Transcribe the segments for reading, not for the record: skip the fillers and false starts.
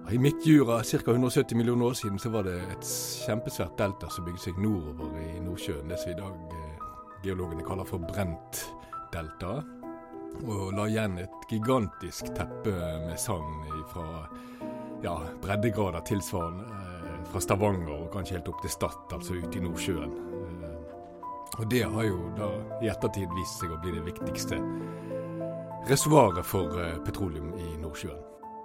I Midtjura, ca. 170 millioner år siden, så var det et kjempesvært delta som bygde seg nordover I Nordsjøen, det som I dag geologene kaller for Brent-delta, og la igjen et gigantisk teppe med sand fra breddegrader tilsvarende fra Stavanger og kanskje helt opp til Stad, altså ute I Nordsjøen. Og det har jo da I ettertid vist seg å bli det viktigste reservoaret for petroleum I Nordsjøen.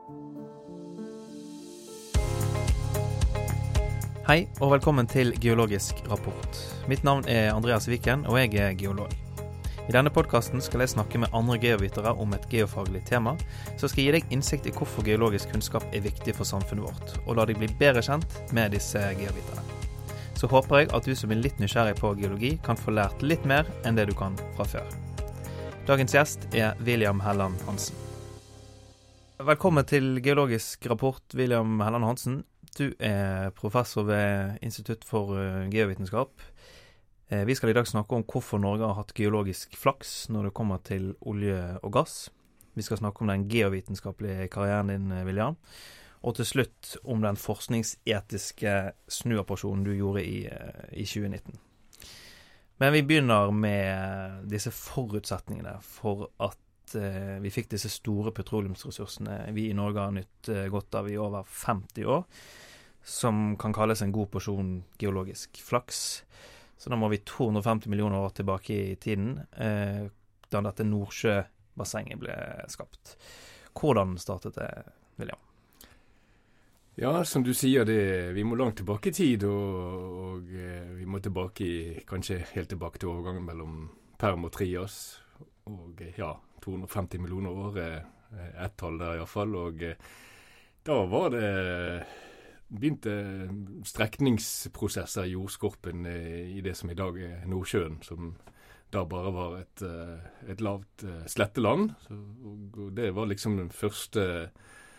Hei og velkommen til Geologisk rapport. Mitt navn Andreas Viken og jeg geolog. I denne podcasten skal jeg snakke med andre geovitere om et geofaglig tema, så skal jeg gi deg innsikt I hvorfor geologisk kunnskap viktig for samfunnet vårt, og la deg bli bedre kjent med disse geoviterne. Så håper jeg at du som litt nysgjerrig på geologi kan få lært litt mer enn det du kan fra før. Dagens gjest William Helland Hansen. Velkommen til Geologisk rapport, William Helland Hansen. Du professor ved Institutt for geovitenskap. Vi skal I dag snakke om hvorfor Norge har hatt geologisk flaks når det kommer til olje og gass. Vi skal snakke om den geovitenskapelige karrieren din, William. Og til slutt om den forskningsetiske snuoperasjonen du gjorde I 2019. Men vi begynner med disse forutsetningene for at vi fikk disse store petroleumsressursene vi I Norge har nytt godt av I over 50 år, som kan kalles en god porsjon geologisk flaks. Så da må vi 250 millioner år tilbake I tiden, da dette Nordsjøbassenget ble skapt. Hvordan startet det, William? Ja, som du sier, vi må langt tilbake I tid, og vi må tilbake kanskje helt tilbake til overgangen mellom Perm og Trias, og 250 millioner år et tall der I hvert fall, og da var det begynte strekningsprosesser I jordskorpen I det som I dag Nordsjøen, som da bare var et lavt sletteland, og det var liksom den første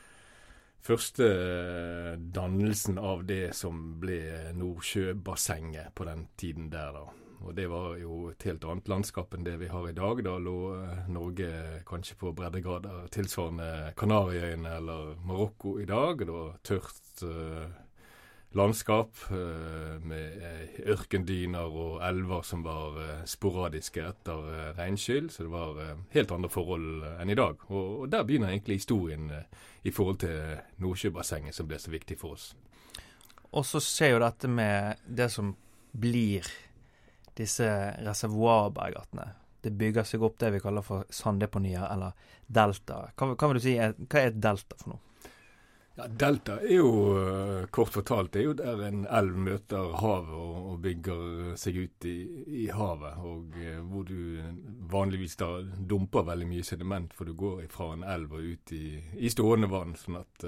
dannelsen av det som ble Nordsjøbassenget på den tiden der da. Og det var jo et helt annet landskap enn det vi har I dag. Da lå Norge kanskje på breddegrader tilsvarende Kanariøyene eller Marokko I dag. Det var tørt landskap med ørkendyner og elver som var sporadiske etter regnskyll. Så det var helt andre forhold enn I dag. Og der begynner egentlig historien I forhold til Nordsjøbassenget som ble så viktig for oss. Og så ser jo dette med det som blir disse reservoarbergatene. Det bygger seg opp det vi kaller for sanddeponier eller delta. Hva vil du si, hva et delta for noe? Ja, delta jo, kort fortalt, det jo der en elv møter havet og bygger seg ut I havet, og hvor du vanligvis da dumper veldig mye sediment, for du går fra en elv og ut I stående vann, sånn at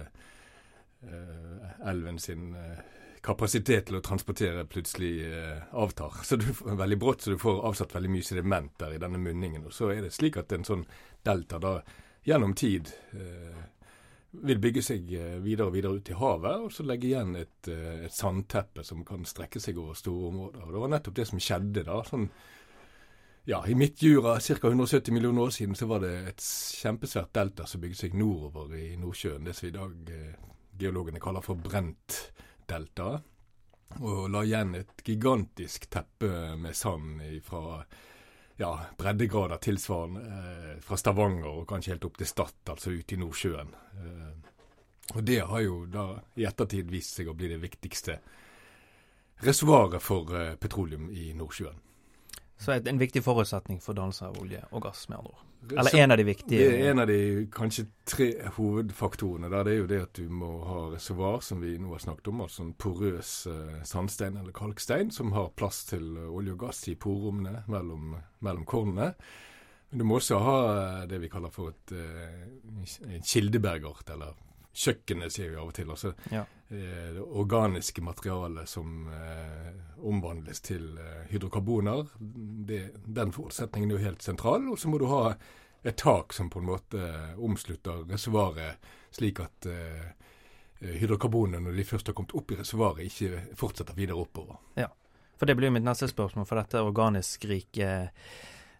elven sin kapasitet til å transportere plutselig avtar. Så du får veldig brått, så du får avsatt veldig mye sediment der I denne munningen. Og så det slik at en sånn delta da gjennom tid vil bygge seg videre og videre ut I havet, og så legge igjen et sandteppe som kan strekke seg over store områder. Og det var nettopp det som skjedde da. Sånn, I Midtjura, ca. 170 millioner år siden, så var det et kjempesvært delta som bygde seg nordover I Nordsjøen, det som I dag geologene kaller for Brent-delta, og la igjen et gigantisk teppe med sand fra breddegrader tilsvarende fra Stavanger og kanskje helt opp til Stad, altså ute I Nordsjøen. Og det har jo da I ettertid vist seg å bli det viktigste reservoaret for petroleum I Nordsjøen. Så en viktig forutsetning for dannelse av olje og gass med andre ord. Eller en av de viktige. Det en av de kanskje 3 hovedfaktorene. Der det jo det at du må ha reservoar, som vi nå har snakket om, altså en porøs sandstein eller kalkstein, som har plass til olje og gass I porrommene mellom kornene. Men du må også ha det vi kaller for en kildebergart, eller kjøkkenet sier vi av og til. Altså, det organiske materialet som omvandles til hydrokarboner, den forutsetningen jo helt sentral, og så må du ha et tak som på en måte omslutter reservoaret, slik at hydrokarbonene, når de først har kommet opp I reservoaret, ikke fortsetter videre oppover. Ja, for det blir mitt neste spørsmål, for dette organisk rike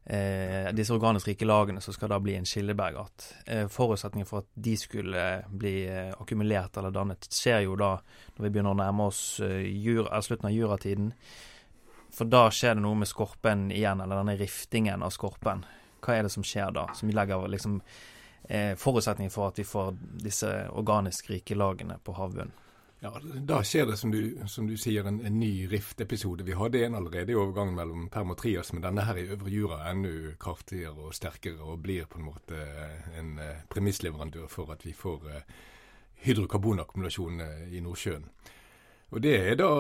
disse organisk rike lagene som skal da bli en kildebergart. Forutsetningen for at de skulle bli akkumulert eller dannet skjer jo da når vi begynner å nærme oss slutten av juratiden. For da skjer det noe med skorpen igjen, eller denne riftingen av skorpen. Hva er det som skjer da? Som legger liksom forutsetningen for at vi får disse organisk rike lagene på havbunnen. Ja, da skjer det, som du sier, en ny riftepisode. Vi hadde en allerede i overgangen mellom Perm og Trias, men denne her i Øvre Jura er enda kraftigere og sterkere, og blir på en måte en premissleverandør for at vi får hydrokarbonakkumulasjon i Nordsjøen. Og det er da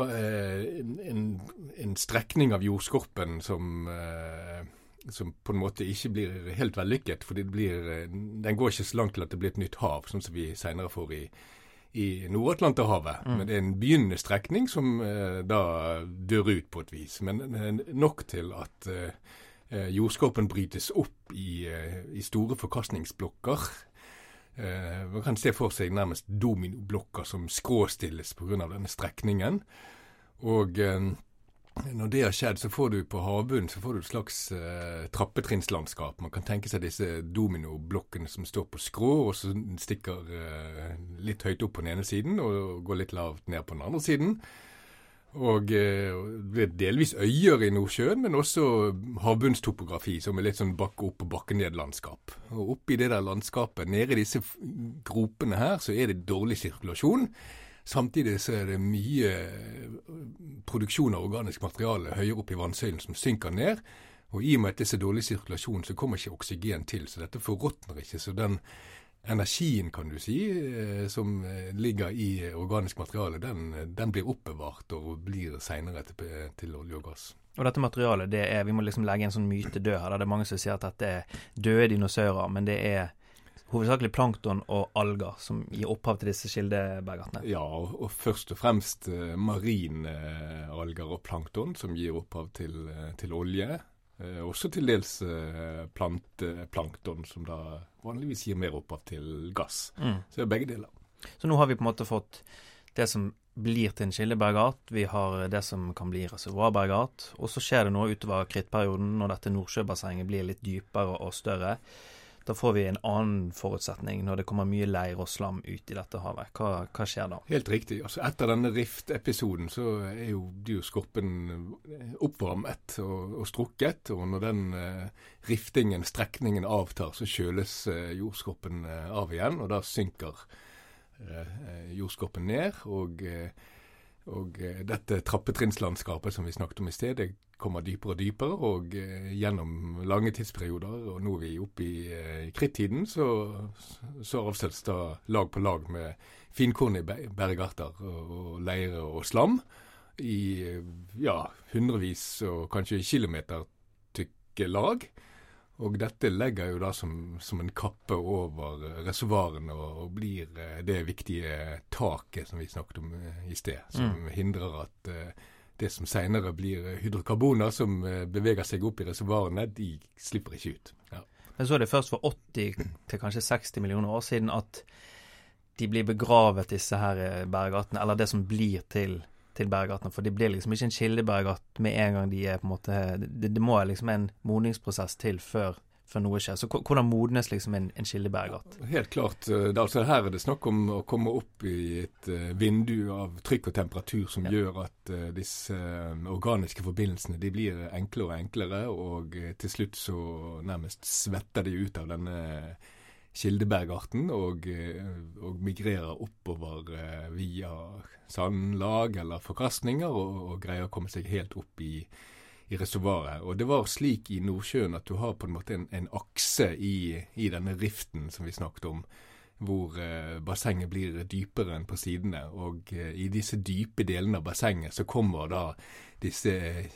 en strekning av jordskorpen som på en måte ikke blir helt vellykket, for den går ikke så langt til at det blir et nytt hav, sånn som vi senere får i Nord-Atlanterhavet. Men det er en begynnende strekning som da dør ut på et vis. Men nok til at jordskorpen brytes opp i store forkastningsblokker. Man kan se for seg nærmest dominoblokker som skråstilles på grunn av denne strekningen. Og når det har skjedd, så får du på havbunnen et slags trappetrinnslandskap. Man kan tenke seg disse dominoblokkene som står på skrå, og så stikker litt høyt opp på den ene siden, og går litt lavt ned på den andre siden. Og det blir delvis øyer i Nordsjøen, men også havbunnstopografi, som er litt sånn bakke opp og bakke ned landskap. Og oppi det der landskapet, nede i disse gropene her, så er det dårlig sirkulasjon. Samtidig så er det mye produksjon av organisk materiale høyere opp i vannsøylen som synker ned, og i og med at det er så dårlig sirkulasjon, så kommer ikke oksygen til, så dette forråtner ikke. Så den energien, kan du si, som ligger i organisk materiale, den blir oppbevart og blir senere til olje og gass. Og dette materialet, vi må liksom legge en sånn myte død her. Det er mange som sier at dette er døde dinosaurer, men det er hovedsakelig plankton og alger som gir opphav til disse kildebergartene. Ja, og først og fremst marine alger og plankton som gir opphav til olje. Også til dels planteplankton som da vanligvis gir mer opphav til gass. Så det er begge deler. Så nå har vi på en måte fått det som blir til en kildebergart, vi har det som kan bli reservoarbergart, og så skjer det noe utover krittperioden når dette Nordsjøbassenget blir litt dypere og større. Da får vi en annen forutsetning når det kommer mye leir og slam ut i dette havet. Hva skjer da? Helt riktig. Altså, etter denne riftepisoden så er jo skorpen oppvarmet og strukket, og når den riftingen, strekningen avtar, så kjøles jordskorpen av igjen, og da synker jordskorpen ned, og dette trappetrinnslandskapet som vi snakket om i sted, det kommer dypere og dypere, og gjennom lange tidsperioder, og nå er vi oppe i krittiden, så avsettes da lag på lag med finkornige bergarter og leire og slam i hundrevis og kanskje kilometer tykke lag. Og dette legger jo da som en kappe over reservoarene og blir det viktige taket som vi snakket om i sted, som hindrer at det som senere blir hydrokarboner som beveger seg opp i reservoarene, de slipper ikke ut. Ja. Men så er det først for 80 til kanskje 60 millioner år siden at de blir begravet, disse her bergartene, eller det som blir til bergartene, for de blir liksom ikke en kildebergart med en gang de er på en måte, det må liksom en modningsprosess til før noe skjer. Så hvordan modnes liksom en kildebergart? Ja, helt klart. Her er det snakk om å komme opp i et vindu av trykk og temperatur som gjør at disse organiske forbindelsene, de blir enklere og enklere, og til slutt så nærmest svetter de ut av denne kildebergarten og migrerer oppover via sandlag eller forkastninger og greier å komme seg helt opp i reservoaret. Og det var slik i Nordsjøen at du har på en måte en akse i denne riften som vi snakket om, hvor bassenget blir dypere enn på sidene. Og i disse dype delene av bassenget så kommer da disse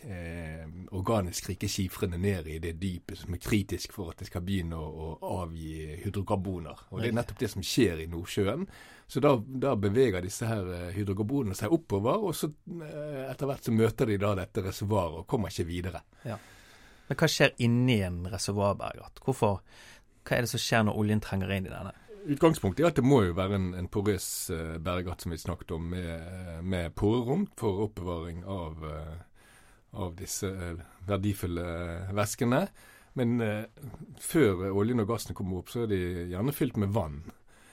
organisk rike skifrene ned i det dypet som er kritisk for at det skal begynne å avgi hydrokarboner. Og det er nettopp det som skjer i Nordsjøen. Så da beveger disse her hydrokarbonene seg oppover, og så etter hvert så møter de da dette reservoaret og kommer ikke videre. Ja. Men hva skjer inni en reservoarbergart? Hva er det som skjer når oljen trenger inn i denne? Utgangspunktet er at det må jo være en porøs bergart som vi snakket om med porerom for oppbevaring av disse verdifulle væskene. Men før oljen og gassen kommer opp, så er de gjerne fylt med vann.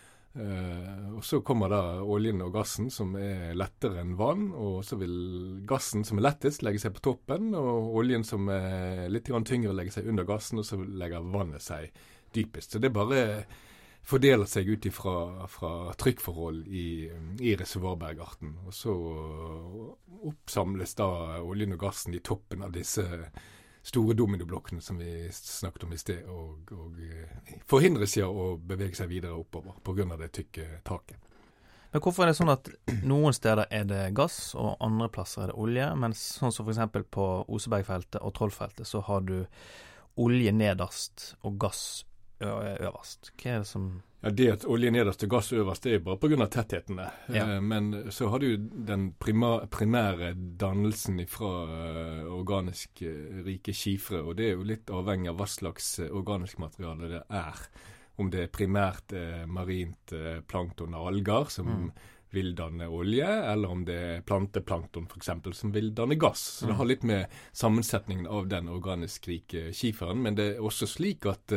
Og så kommer da oljen og gassen som er lettere enn vann, og så vil gassen som er lettest legge seg på toppen, og oljen som er litt grann tyngre legge seg under gassen, og så legger vannet seg dypest. Så det bare fordeler seg ut fra trykkforhold i reservoarbergarten. Og så oppsamles da oljen og gassen i toppen av disse store dominoblokkene som vi snakket om i sted, og forhindres i å bevege seg videre oppover på grunn av det tykke taket. Men hvorfor er det sånn at noen steder er det gass, og andre plasser er det olje, mens sånn som for eksempel på Osebergfeltet og Trollfeltet, så har du olje nederst og gass øverst? Hva er det som... Ja, det at olje nederst og gass øverst, det er bare på grunn av tetthetene. Ja. Men så har du den primære dannelsen fra organisk rike skifre, og det er jo litt avhengig av hva slags organisk materiale det er. Om det er primært marint plankton og alger som vil danne olje, eller om det er planteplankton for eksempel som vil danne gass. Så det har litt med sammensetningen av den organisk rike skiferen, men det er også slik at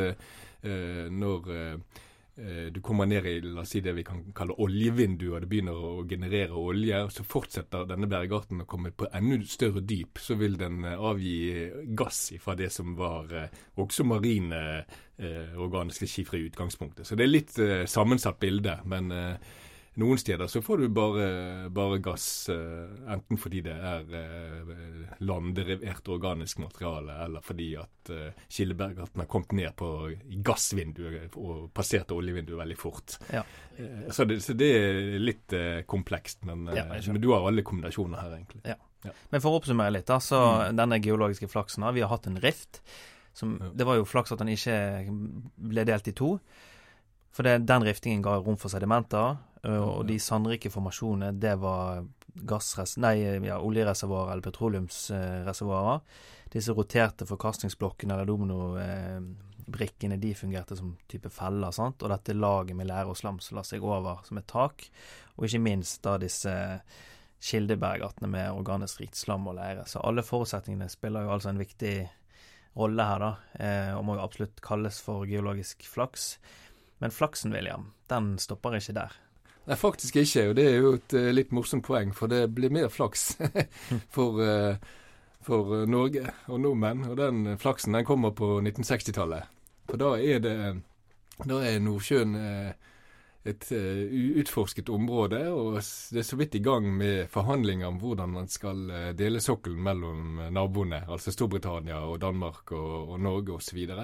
når du kommer ned i, la oss si det vi kan kalle oljevinduer, og det begynner å generere olje, og så fortsetter denne bergarten å komme på enda større dyp, så vil den avgi gass fra det som var også marine organiske skifre i utgangspunktet. Så det er litt sammensatt bilde, men noen steder så får du bare gass, enten fordi det er landderivert organisk materiale, eller fordi at Kildebergarten har kommet ned i gassvinduet og passert oljevinduet veldig fort. Ja. Så det er litt komplekst, men du har alle kombinasjoner her egentlig. Ja. Ja. Men for å oppsummere litt, da, så denne geologiske flaksen, vi har hatt en rift. Det var jo flaks at den ikke ble delt i to, for den riftingen ga rom for sedimenter, og de sandrike formasjonene, det var oljereservoarer eller petroleumsreservoarer. Disse roterte forkastningsblokkene eller dominobrikkene, de fungerte som type feller, sant? Og dette laget med lære og slam som la seg over som et tak, og ikke minst da disse kildebergartene med organisk rikt slam og leire. Så alle forutsetningene spiller jo altså en viktig rolle her da, og må jo absolutt kalles for geologisk flaks. Men flaksen, William, den stopper ikke der. Nei, faktisk ikke, og det er jo et litt morsomt poeng, for det blir mer flaks for Norge og nordmenn, og den flaksen den kommer på 1960-tallet. For da er Nordsjøen et utforsket område, og det er så vidt i gang med forhandlinger om hvordan man skal dele sokkelen mellom naboene, altså Storbritannia og Danmark og Norge og så videre.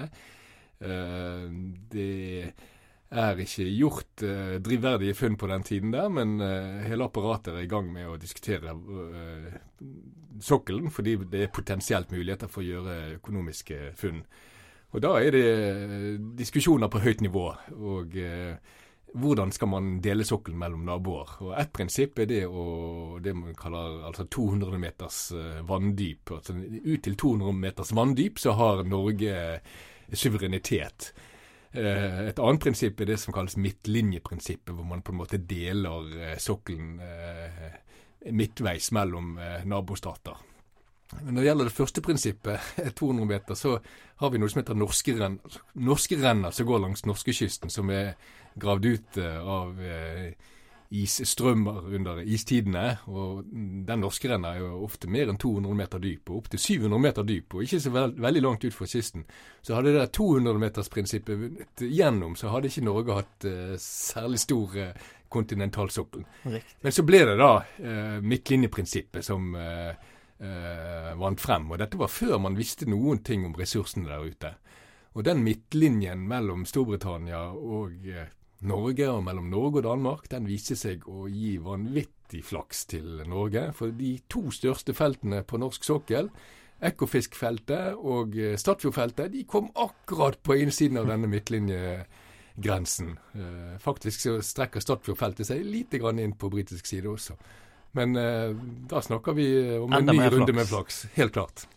Det er ikke gjort drivverdige funn på den tiden der, men hele apparatet er i gang med å diskutere sokkelen, fordi det er potensielt muligheter for å gjøre økonomiske funn. Og da er det diskusjoner på høyt nivå, og hvordan skal man dele sokkelen mellom naboer? Og et prinsipp er det man kaller altså 200 meters vanndyp. Altså ut til 200 meters vanndyp så har Norge suverenitet. Et annet prinsipp er det som kalles midtlinjeprinsippet, hvor man på en måte deler sokkelen midtveis mellom nabostater. Men når det gjelder det første prinsippet, 200 meter, så har vi noe som heter norske renner som går langs norskekysten, som er gravd ut av isstrømmer under istidene, og den norske renner er jo ofte mer enn 200 meter dyp, og opp til 700 meter dyp, og ikke så veldig langt ut fra kysten. Så hadde det 200 meters prinsippet gjennom, så hadde ikke Norge hatt særlig stor kontinentalsokkel. Men så ble det da midtlinjeprinsippet som vant frem, og dette var før man visste noen ting om ressursene der ute. Og den midtlinjen mellom Storbritannia og Norge, og mellom Norge og Danmark, den viser seg å gi vanvittig flaks til Norge, for de to største feltene på norsk sokkel, Ekofiskfeltet og Statfjordfeltet, de kom akkurat på innsiden av denne midtlinjegrensen. Faktisk så strekker Statfjordfeltet seg lite grann inn på britisk side også. Men da snakker vi om en ny runde med flaks, helt klart.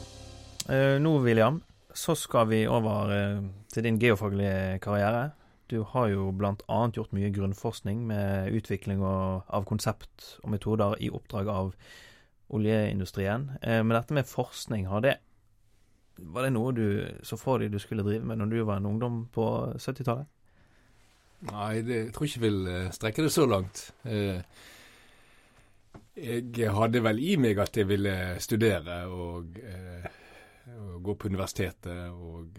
Nå, William, så skal vi over til din geofaglige karriere. Du har jo blant annet gjort mye grunnforskning med utvikling av konsept og metoder i oppdrag av oljeindustrien. Men dette med forskning, var det noe du så for deg du skulle drive med når du var en ungdom på 70-tallet? Nei, jeg tror ikke jeg vil strekke det så langt. Jeg hadde vel i meg at jeg ville studere og gå på universitetet, og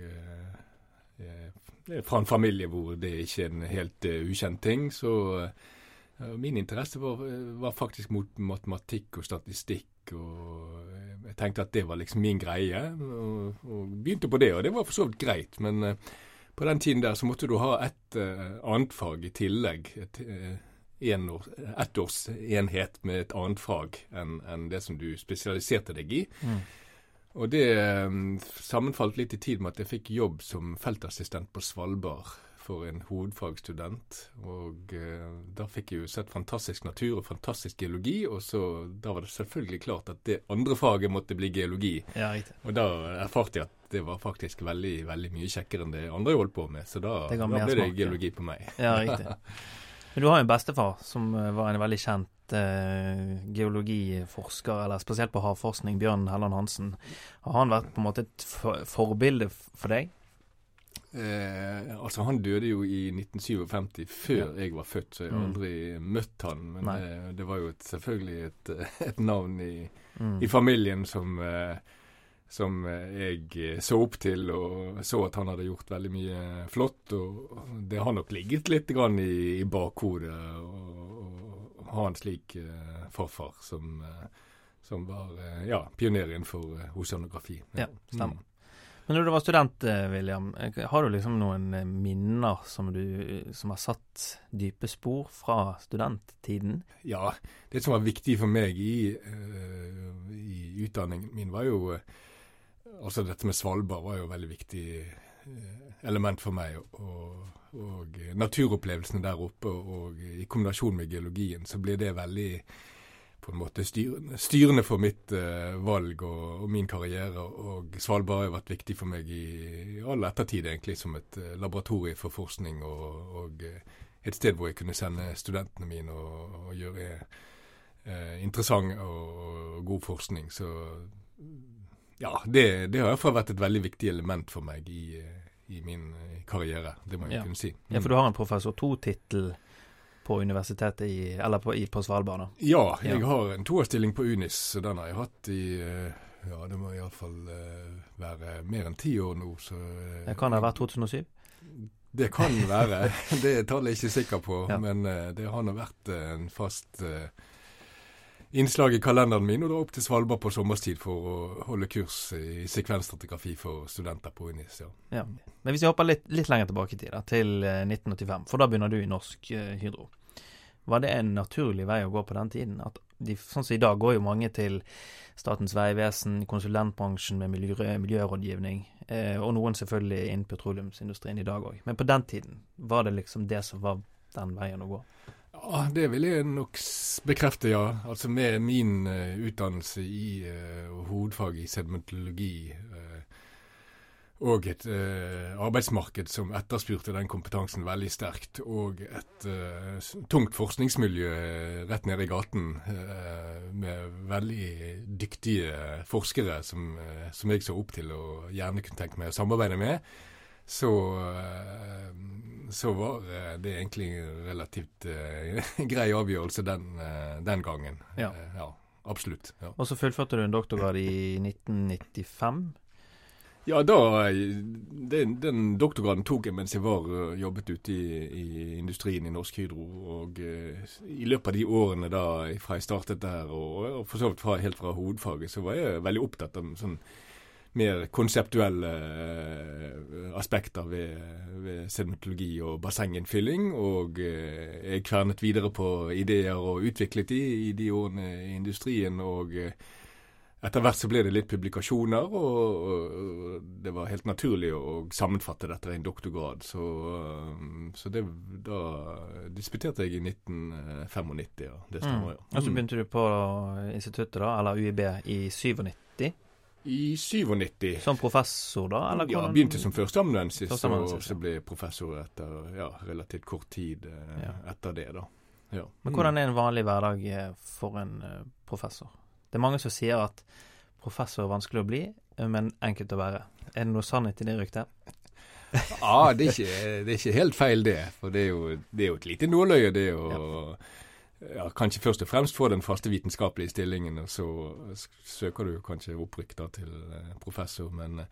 fra en familie hvor det ikke er en helt ukjent ting, så min interesse var faktisk mot matematikk og statistikk, og jeg tenkte at det var liksom min greie, og begynte på det, og det var for så vidt greit, men på den tiden der så måtte du ha et annet fag i tillegg, ett års enhet med et annet fag enn det som du spesialiserte deg i. Og det sammenfalt litt i tid med at jeg fikk jobb som feltassistent på Svalbard for en hovedfagstudent. Og da fikk jeg jo sett fantastisk natur og fantastisk geologi, og da var det selvfølgelig klart at det andre faget måtte bli geologi. Ja, riktig. Og da erfarte jeg at det var faktisk veldig, veldig mye kjekkere enn det andre jeg holdt på med, så da ble det geologi på meg. Ja, riktig. Men du har jo en bestefar som var en veldig kjent geologiforsker, eller spesielt på havforskning, Bjørn Helland Hansen. Har han vært på en måte et forbilde for deg? Altså han døde jo i 1957, før jeg var født, så jeg har aldri møtt han. Men det var jo selvfølgelig et navn i familien som jeg så opp til, og så at han hadde gjort veldig mye flott, og det har nok ligget litt grann i bakhodet å ha en slik farfar som var pioner innenfor oseanografi. Ja, stemmer. Men når du var student, William, har du liksom noen minner som har satt dype spor fra studenttiden? Ja, det som var viktig for meg i utdanningen min var jo altså dette med Svalbard var jo veldig viktig element for meg, og naturopplevelsene der oppe, og i kombinasjon med geologien, så ble det veldig på en måte styrende for mitt valg og min karriere, og Svalbard har vært viktig for meg i all ettertid egentlig, som et laboratorie for forskning, og et sted hvor jeg kunne sende studentene mine og gjøre interessant og god forskning, så ja, det har i hvert fall vært et veldig viktig element for meg i min karriere, det må jeg kunne si. Ja, for du har en professor 2-tittel på universitetet på Svalbard da? Ja, jeg har en 2-årsstilling på UNIS, så den har jeg hatt i, det må i hvert fall være mer enn 10 år nå. Så, det kan det ha vært 2007? Det kan være, det tallet er jeg ikke sikker på, men det har nå vært en fast innslag i kalenderen min, og da opp til Svalbard på sommerstid for å holde kurs i sekvensstratigrafi for studenter på UNIS. Ja. Men hvis jeg hopper litt lenger tilbake i tid, til 1985, for da begynner du i Norsk Hydro. Var det en naturlig vei å gå på den tiden? Sånn som i dag går jo mange til Statens vegvesen, konsulentbransjen med miljørådgivning, og noen selvfølgelig innen petroleumsindustrien i dag også. Men på den tiden, var det liksom det som var den veien å gå? Ja, det vil jeg nok bekrefte, ja. Altså med min utdannelse i hovedfag i sedimentologi og et arbeidsmarked som etterspurte den kompetansen veldig sterkt, og et tungt forskningsmiljø rett nede i gaten med veldig dyktige forskere som jeg så opp til og gjerne kunne tenke meg å samarbeide med, så var det egentlig relativt grei avgjørelse den gangen. Ja, absolutt. Ja. Og så fullførte du en doktorgrad i 1995? Ja, den doktorgraden tok jeg mens jeg jobbet ute i industrien i Norsk Hydro, og i løpet av de årene da fra jeg startet der, og for så vidt helt fra hovedfaget, så var jeg veldig opptatt av sånn mer konseptuelle aspekter ved sedimentologi og bassenginnfylling, og jeg kvernet videre på ideer og utviklet i de årene i industrien, og etter hvert så ble det litt publikasjoner, og det var helt naturlig å sammenfatte dette i en doktorgrad, så da disputerte jeg i 1995, ja, det stemmer jo. Og så begynte du på instituttet da, eller UiB, i 97? I 97. Som professor da? Eller ja, begynte som førsteamanuensis, og så ja. ble professor etter relativt kort tid etter det da. Ja. Men hvordan en vanlig hverdag for en professor? Det mange som sier at professor vanskelig å bli, men enkelt å være. Det noe sannhet i det ryktet? Ja, det er ikke helt feil det, for det er jo et lite nåløye det å kanskje først og fremst få den faste vitenskapelige stillingen, og så søker du kanskje opprykk da til professor,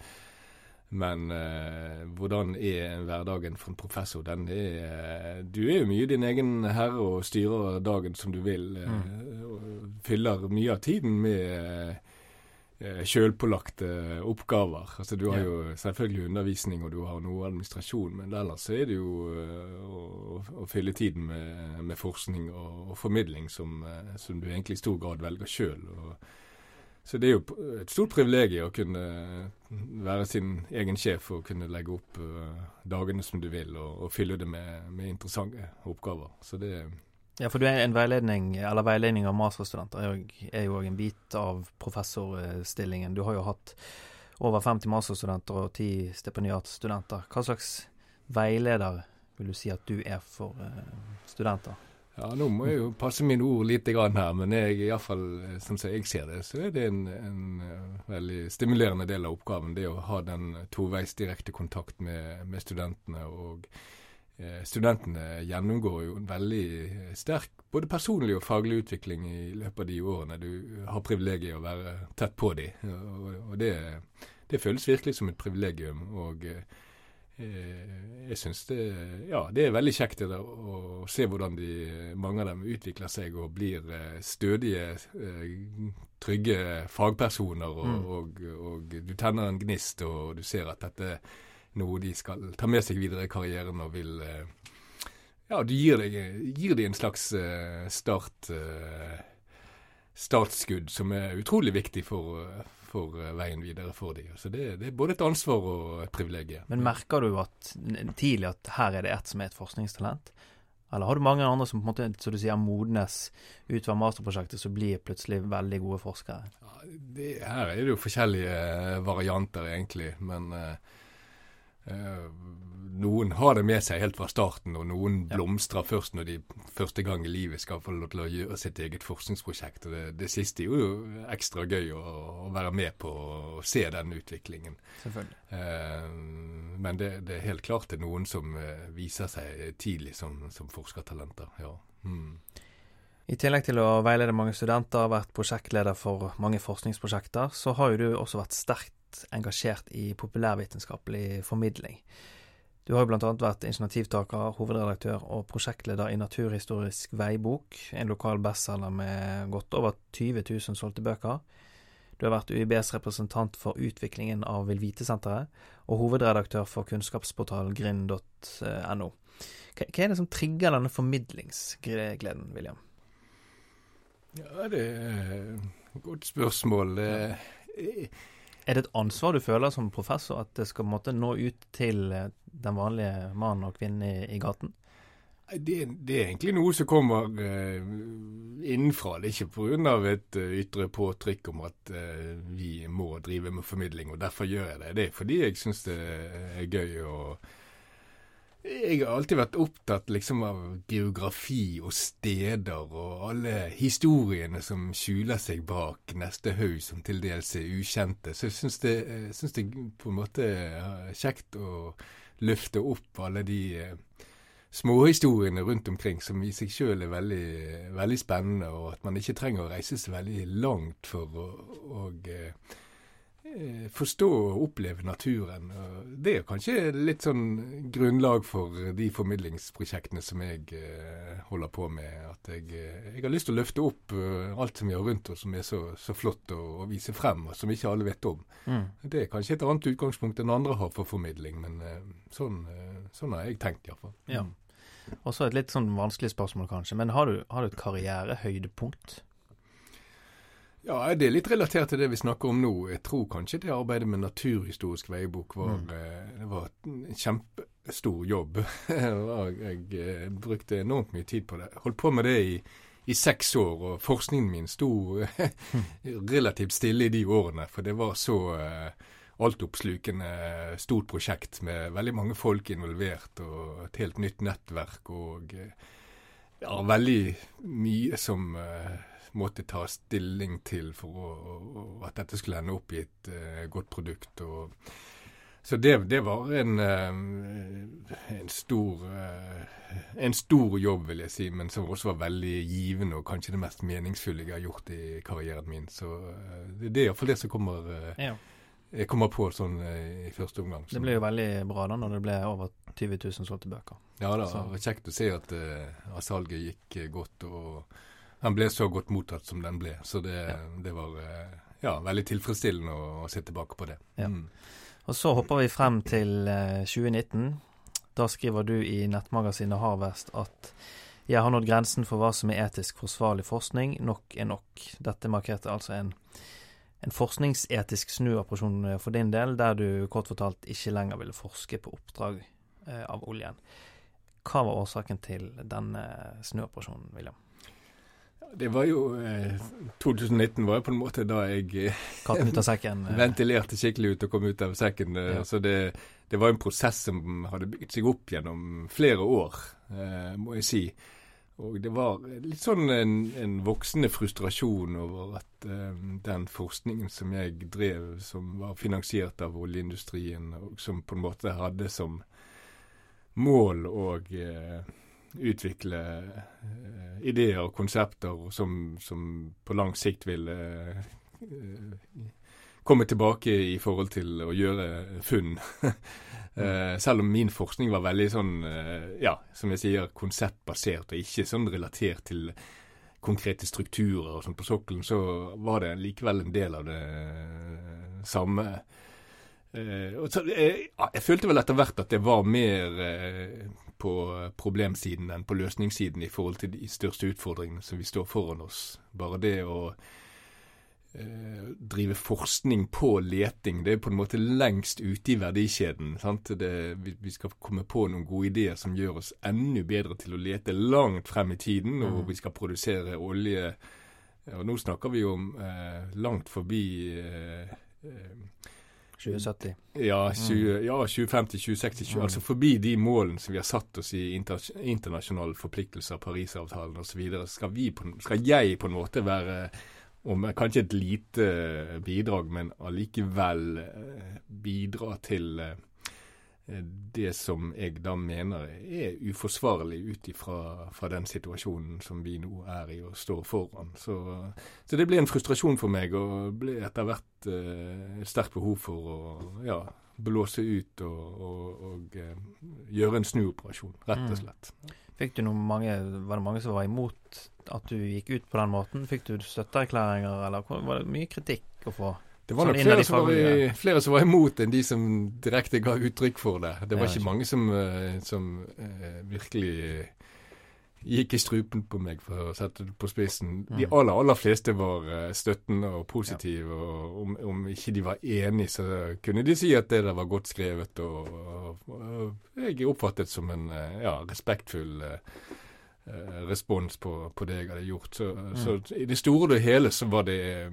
men hvordan hverdagen for en professor? Du er jo mye din egen herre og styrer dagen som du vil, og fyller mye av tiden med selvpålagte oppgaver. Altså du har jo selvfølgelig undervisning, og du har noe administrasjon, men ellers er det jo å fylle tiden med forskning og formidling som du egentlig i stor grad velger selv. Så det er jo et stort privilegium å kunne være sin egen sjef og kunne legge opp dagene som du vil, og fylle det med interessante oppgaver. Så det Ja, for du er en veiledning av masterstudenter er jo en bit av professorstillingen. Du har jo hatt over 50 masterstudenter og 10 stipendiatstudenter. Hva slags veileder vil du si at du er for studenter? Ja, nå må jeg jo passe mine ord litt grann her, men i hvert fall, sånn som jeg ser det, så er det en veldig stimulerende del av oppgaven, det å ha den toveis direkte kontakt med studentene, og studentene gjennomgår jo en veldig sterk både personlig og faglig utvikling i løpet av de årene du har privilegiet å være tett på de, og det føles virkelig som et privilegium, og jeg synes det er veldig kjekt å se hvordan mange av dem utvikler seg og blir stødige, trygge fagpersoner, og du tenner en gnist, og du ser at dette noe de skal ta med seg videre i karrieren, og vil du gir de en slags startskudd som er utrolig viktig for veien videre for dem. Så det er både et ansvar og et privilegium. Men merker du tidlig at her er det et som er et forskningstalent? Eller har du mange andre som på en måte, så du sier, modnes ut fra masterprosjektet, så blir plutselig veldig gode forskere? Ja, her er det jo forskjellige varianter egentlig, men noen har det med seg helt fra starten, og noen blomstrer først når de første gang i livet skal få lov til å gjøre sitt eget forskningsprosjekt. Og det siste er jo ekstra gøy å være med på å se den utviklingen. Selvfølgelig. Men det er helt klart det er noen som viser seg tidlig som forskertalenter. Ja. I tillegg til å veilede mange studenter, vært prosjektleder for mange forskningsprosjekter, så har jo du også vært sterkt engasjert i populærvitenskapelig formidling. Du har jo blant annet vært initiativtaker, hovedredaktør og prosjektleder i Naturhistorisk veibok, en lokal bestselger med godt over 20 000 solgte bøker. Du har vært UiBs representant for utviklingen av Vil-Vite-senteret, og hovedredaktør for kunnskapsportalen grind.no. Hva er det som trigger denne formidlingsgleden, William? Ja, det er et godt spørsmål. Er det et ansvar du føler som professor, at det skal måtte nå ut til den vanlige mannen og kvinnen i gaten? Det er egentlig noe som kommer innenfra. Det er ikke på grunn av et ytre påtrykk om at vi må drive med formidling, og derfor gjør jeg det. Det er fordi jeg synes det er gøy, og jeg har alltid vært opptatt liksom av geografi og steder og alle historiene som skjuler seg bak neste haug som til dels er ukjente. Så jeg synes det på en måte er kjekt å løfte opp alle de småhistoriene rundt omkring som i seg selv er veldig, veldig spennende, og at man ikke trenger å reise så veldig langt for å forstå og oppleve naturen. Det er kanskje litt sånn grunnlag for de formidlingsprosjektene som jeg holder på med, at jeg har lyst til å løfte opp alt som vi har rundt oss som er så flott å vise frem, og som ikke alle vet om. Det er kanskje et annet utgangspunkt enn andre har for formidling, men sånn har jeg tenkt i hvert fall. Ja. Og så et litt sånn vanskelig spørsmål kanskje, men har du et karrierehøydepunkt? Ja, det er litt relatert til det vi snakker om nå. Jeg tror kanskje det arbeidet med Naturhistorisk veibok var en kjempestor jobb. Jeg brukte enormt mye tid på det. Holdt på med det i 6 år, og forskningen min sto relativt stille i de årene, for det var så altoppslukende stort prosjekt med veldig mange folk involvert, og et helt nytt nettverk, og veldig mye som måtte ta stilling til for at dette skulle ende opp i et godt produkt. Så det var en stor jobb, vil jeg si, men som også var veldig givende, og kanskje det mest meningsfulle jeg har gjort i karrieren min. Så det er i hvert fall det som jeg kommer på sånn i første omgang. Det ble jo veldig bra da, når det ble over 20 000 solgte bøker. Ja da, det var kjekt å se at salget gikk godt, og han ble så godt mottatt som den ble. Så det var veldig tilfredsstillende å se tilbake på det. Ja. Og så hopper vi frem til 2019. Da skriver du i nettmagasinet Harvest at jeg har nådd grensen for hva som er etisk forsvarlig forskning. Nok er nok. Dette markerte altså en forskningsetisk snuoperasjon for din del, der du kort fortalt ikke lenger ville forske på oppdrag av oljen. Hva var årsaken til denne snuoperasjonen, William? Det var jo 2019 var jo på en måte da jeg katten ut av sekken ventilerte skikkelig ut og kom ut av sekken. Så det var en prosess som hadde bygget seg opp gjennom flere år, må jeg si. Og det var litt sånn en voksende frustrasjon over at den forskningen som jeg drev, som var finansiert av oljeindustrien, og som på en måte hadde som mål å utvikle ideer og konsepter som på lang sikt ville komme tilbake i forhold til å gjøre funn. Selv om min forskning var veldig sånn, som jeg sier, konseptbasert, og ikke sånn relatert til konkrete strukturer og sånn på sokkelen, så var det likevel en del av det samme. Og så, jeg følte vel etter hvert at det var mer på problemsiden enn på løsningssiden i forhold til de største utfordringene som vi står foran oss. Bare det å drive forskning på leting, det er på en måte lengst ute i verdikjeden. Sant? Vi skal komme på noen gode ideer som gjør oss enda bedre til å lete langt frem i tiden, og vi skal produsere olje. Og nå snakker vi om langt forbi 2070. Ja, 2050, 2060, altså forbi de målene som vi har satt oss i internasjonale forpliktelser, Paris-avtalen og så videre. Skal jeg på en måte være, om kanskje et lite bidrag, men allikevel bidra til det som jeg da mener er uforsvarlig ut fra den situasjonen som vi nå er i og står foran. Så det ble en frustrasjon for meg, og ble etter hvert et sterkt behov for å blåse ut og gjøre en snuoperasjon, rett og slett. Var det mange som var imot at du gikk ut på den måten? Fikk du støtteerklæringer, eller var det mye kritikk å få? Det var nok flere som var imot enn de som direkte ga uttrykk for det. Det var ikke mange som virkelig gikk i strupen på meg, for å sette det på spissen. De aller fleste var støttende og positive, og om ikke de var enige, så kunne de si at det der var godt skrevet, og jeg oppfattet som en respektfull respons på det jeg hadde gjort. Så i det store og det hele så var det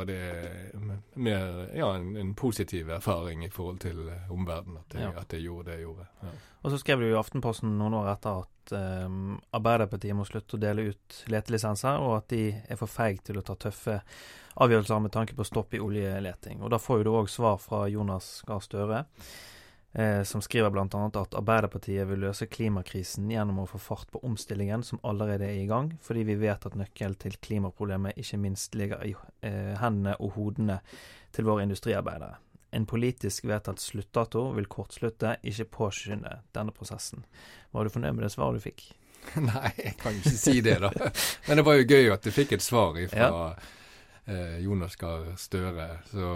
mer en positiv erfaring i forhold til omverdenen at jeg gjorde det jeg gjorde. Ja. Og så skrev du i Aftenposten noen år etter at Arbeiderpartiet må slutte å dele ut letelisenser, og at de er for feig til å ta tøffe avgjørelser med tanke på stopp i oljeleting. Og da får jo du også svar fra Jonas Gahr Støre, som skriver blant annet at Arbeiderpartiet vil løse klimakrisen gjennom å få fart på omstillingen som allerede er i gang, fordi vi vet at nøkkelen til klimaproblemet ikke minst ligger i hendene og hodene til våre industriarbeidere. En politisk vedtatt sluttdato vil kortslutte, ikke påskynde denne prosessen. Var du fornøyd med det svaret du fikk? Nei, jeg kan ikke si det da. Men det var jo gøy at du fikk et svar fra Jonas Gahr Støre, så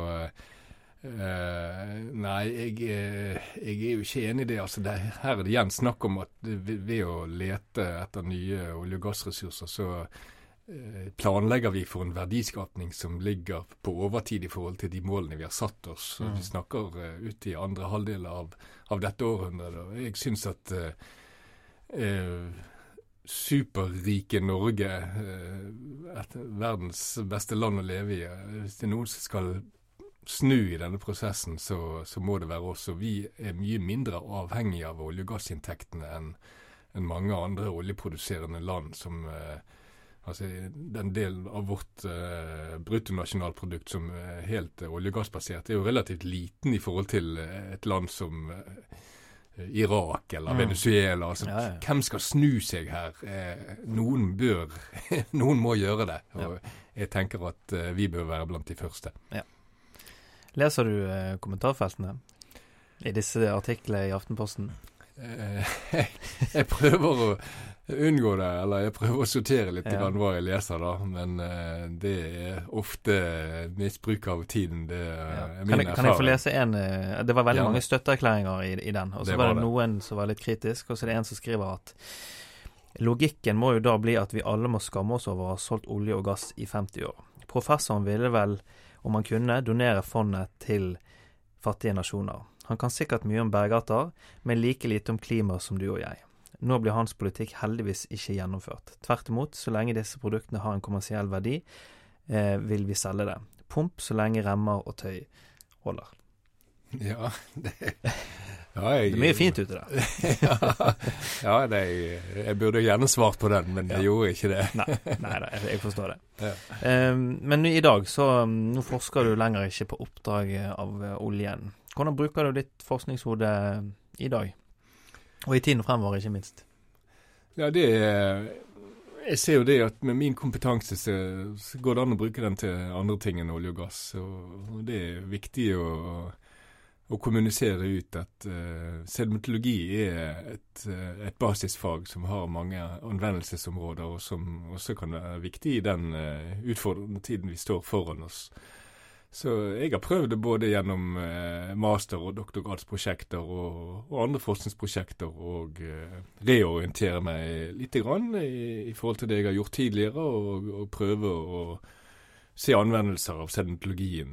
nei, jeg er jo ikke enig i det. Altså, her er det igjen snakk om at ved å lete etter nye olje- og gassressurser, så planlegger vi for en verdiskapning som ligger på overtid i forhold til de målene vi har satt oss. Så vi snakker ut i andre halvdel av dette århundret. Og jeg synes at superrike Norge, verdens beste land å leve i. Hvis det noen som skal snu i denne prosessen, så må det være oss. Og vi mye mindre avhengige av olje- og gassinntektene enn mange andre oljeproduserende land som den delen av vårt bruttonasjonalprodukt som helt olje- og gassbasert, jo relativt liten i forhold til et land som Irak eller Venezuela. Altså, hvem skal snu seg her? Noen må gjøre det. Og jeg tenker at vi bør være blant de første. Ja. Leser du kommentarfeltene i disse artiklene i Aftenposten? Jeg prøver å unngå det, eller jeg prøver å sortere litt grann hva jeg leser da, men det ofte misbruk av tiden, det min erfaring. Kan jeg få lese det var veldig mange støtteerklæringer i den, og så var det noen som var litt kritisk, og så er det en som skriver at logikken må jo da bli at vi alle må skamme oss over å ha solgt olje og gass i 50 år. Professoren ville vel, om han kunne, donere fondet til fattige nasjoner. Han kan sikkert mye om bergarter, men like lite om klima som du og jeg. Nå blir hans politikk heldigvis ikke gjennomført. Tvert imot, så lenge disse produktene har en kommersiell verdi, vil vi selge det. Pump så lenge remmer og tøy holder. Ja, det er mye fint ute der. Jeg burde gjerne svart på den, men jeg gjorde ikke det. Nei, jeg forstår det. Men i dag, så nå forsker du lenger ikke på oppdrag av oljen. Hvordan bruker du ditt forskningshode i dag? Og i tiden fremover, ikke minst. Ja, jeg ser jo det at med min kompetanse så går det an å bruke den til andre ting enn olje og gass. Og det er viktig å kommunisere ut at sedimentologi er et basisfag som har mange anvendelsesområder, og som også kan være viktig i den utfordrende tiden vi står foran oss. Så jeg har prøvd det både gjennom master- og doktorgradsprosjekter og andre forskningsprosjekter, og reorientere meg litt grann i forhold til det jeg har gjort tidligere, og prøve å se anvendelser av sedimentologien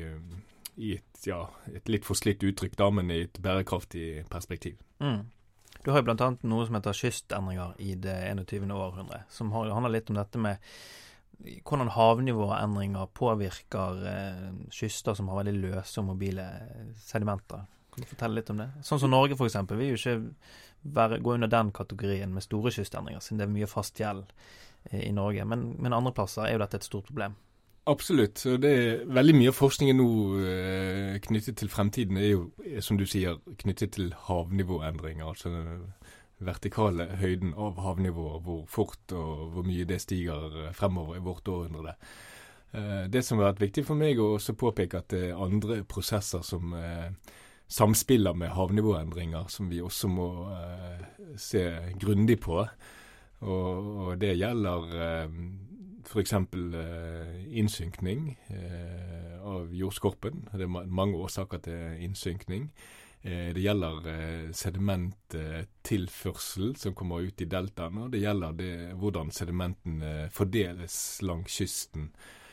i et litt forslitt uttrykk, da, men i et bærekraftig perspektiv. Du har jo blant annet noe som heter kystendringer i det 21. århundre, som handler litt om dette med hvordan havnivåendringer påvirker kyster som har veldig løse og mobile sedimenter. Kan du fortelle litt om det? Sånn som Norge for eksempel, vi vil jo ikke gå under den kategorien med store kystendringer, siden det er mye fast fjell i Norge, men andre plasser er jo dette et stort problem. Absolutt, og det er veldig mye av forskningen nå knyttet til fremtiden er jo, som du sier, knyttet til havnivåendringer, altså vertikale høyden av havnivået, hvor fort og hvor mye det stiger fremover i vårt århundre. Det som har vært viktig for meg å også påpeke at det er andre prosesser som samspiller med havnivåendringer, som vi også må se grundig på. Og det gjelder for eksempel innsynkning av jordskorpen. Det er mange årsaker til innsynkning. Det gjelder sedimenttilførsel som kommer ut i deltaen, og det gjelder hvordan sedimenten fordeles langs kysten.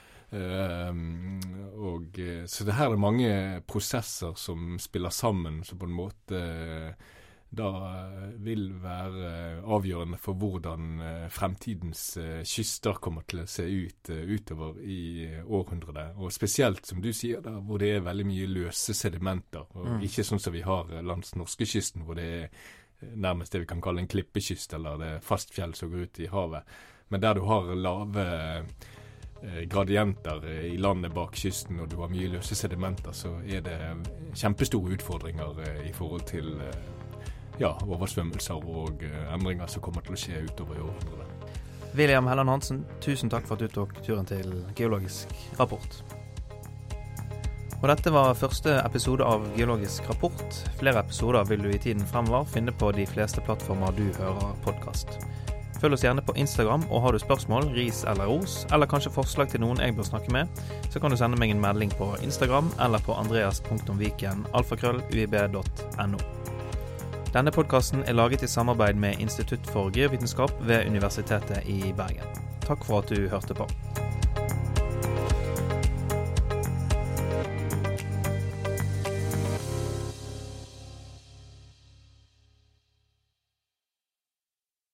Så det her er mange prosesser som spiller sammen, som på en måte da vil være avgjørende for hvordan fremtidens kyster kommer til å se ut utover i århundret. Og spesielt, som du sier, da, hvor det er veldig mye løse sedimenter, og ikke sånn som vi har langs norskekysten, hvor det er nærmest det vi kan kalle en klippekyst, eller det er fast fjell som går ut i havet. Men der du har lave gradienter i landet bak kysten, og du har mye løse sedimenter, så er det kjempestore utfordringer i forhold til oversvømmelser og endringer som kommer til å skje utover i århundret. William Helland Hansen, tusen takk for at du tok turen til Geologisk rapport. Og dette var første episode av Geologisk rapport. Flere episoder vil du i tiden fremover finne på de fleste plattformer du hører podcast. Følg oss gjerne på Instagram, og har du spørsmål, ris eller ros, eller kanskje forslag til noen jeg bør snakke med, så kan du sende meg en melding på Instagram eller på andreas.viken@uib.no. Denne podcasten er laget i samarbeid med Institutt for Geovitenskap ved Universitetet i Bergen. Takk for at du hørte på.